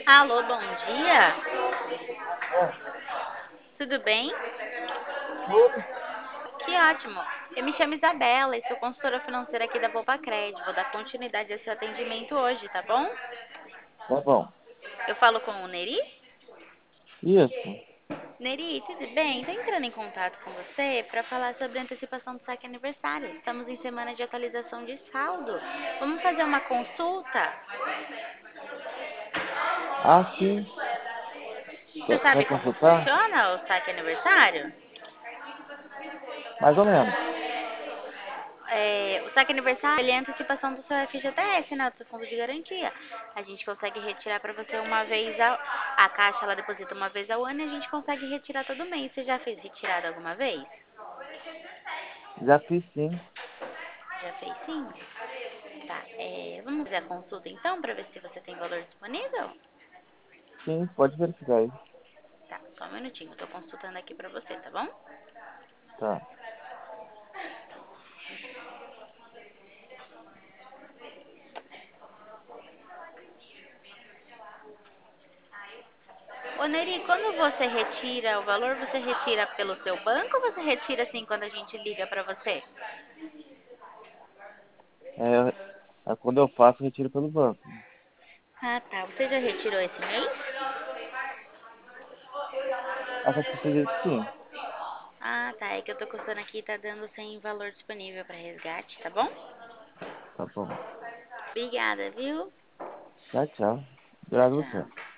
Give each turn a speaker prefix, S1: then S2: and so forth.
S1: Alô, bom dia.
S2: Bom,
S1: Tudo bem?
S2: tudo?
S1: Que ótimo. Eu me chamo Isabela e sou consultora financeira aqui da Poupa Cred. Vou dar continuidade ao seu atendimento hoje, tá bom?
S2: Tá bom.
S1: Eu falo com o Neri.
S2: Isso.
S1: Neri, tudo bem? Tô entrando em contato com você para falar sobre a antecipação do saque aniversário. Estamos em semana de atualização de saldo. Vamos fazer uma consulta?
S2: Ah, sim.
S1: Você
S2: Quer
S1: sabe como
S2: consultar?
S1: funciona o saque aniversário?
S2: Mais ou menos.
S1: O saque aniversário, ele é a antecipação do seu FGTS, né, do seu fundo de garantia. A gente consegue retirar para você uma vez ao... A Caixa, ela deposita uma vez ao ano e a gente consegue retirar todo mês. Você já fez retirada alguma vez?
S2: Já fiz sim.
S1: Já fez sim? Tá, vamos fazer a consulta então para ver se você tem valor disponível?
S2: Sim, pode verificar aí.
S1: Tá, só um minutinho, eu tô consultando aqui para você, tá bom?
S2: Tá.
S1: Ô Neri, quando você retira o valor, você retira pelo seu banco ou você retira assim quando a gente liga para você?
S2: É, quando eu faço, eu retiro pelo banco.
S1: Ah, tá. Você já retirou esse mês?
S2: Acredito que sim.
S1: Ah, tá. É que eu tô cursando aqui e tá dando sem valor disponível para resgate, tá bom?
S2: Tá bom.
S1: Obrigada, viu?
S2: Tchau, tchau.
S1: Tchau,
S2: Obrigado a você.
S1: tchau.